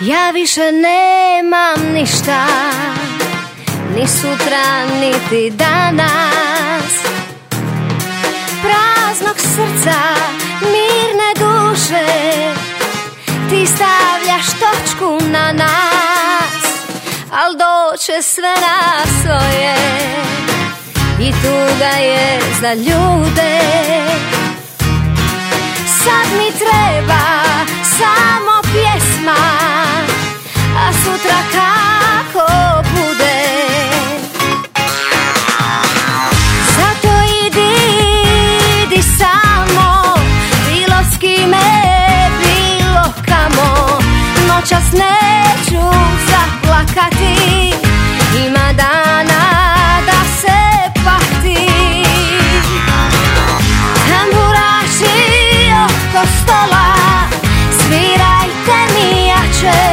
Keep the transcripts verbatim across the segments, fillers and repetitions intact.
Ja više nemam ništa, ni sutra, niti danas. Praznog srca, mirne duše, ti stavljaš točku na nas. Al doće sve na svoje i tuga je za ljude. Sad mi treba samo pjesma, a sutra kako bude. Zato idi, idi samo, bilo s kime, bilo kamo. Noćas neću zaplakati, ima dana da se pati. Tamburaši oko stola, svirajte mi jače,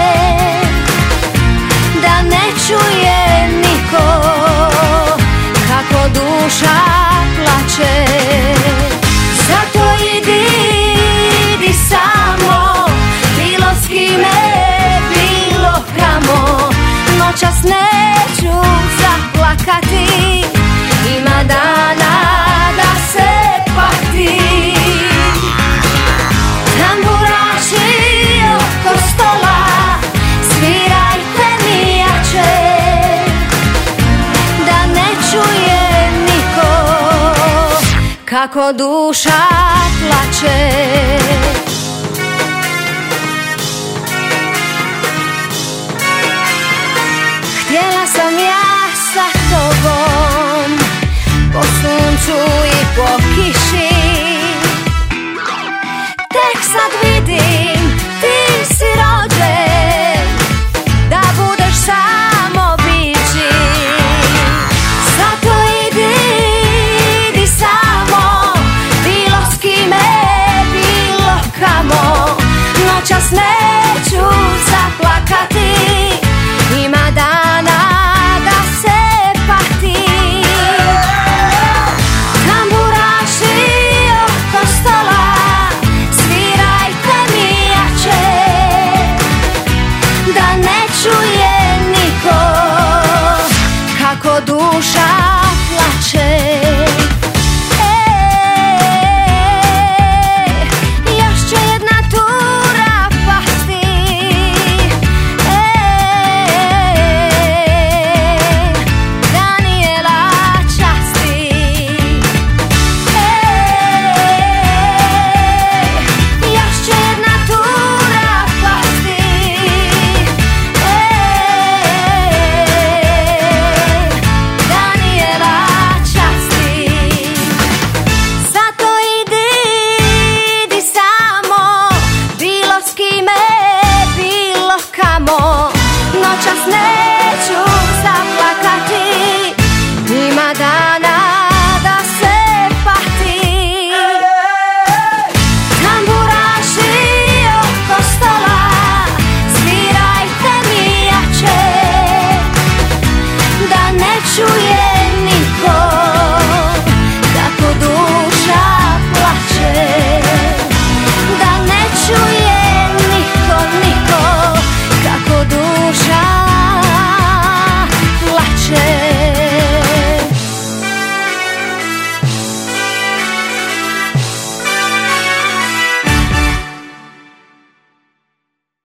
da ne čuje niko kako duša plače. Zato idi, idi samo, bilo s kime, bilo kamo. Noćas neću zaplakati, ima dana da se pati. Tamburaši oko stola, svirajte mi jače, da ne čuje niko kako duša plače. Htjela sam ja sa tobom, po suncu i po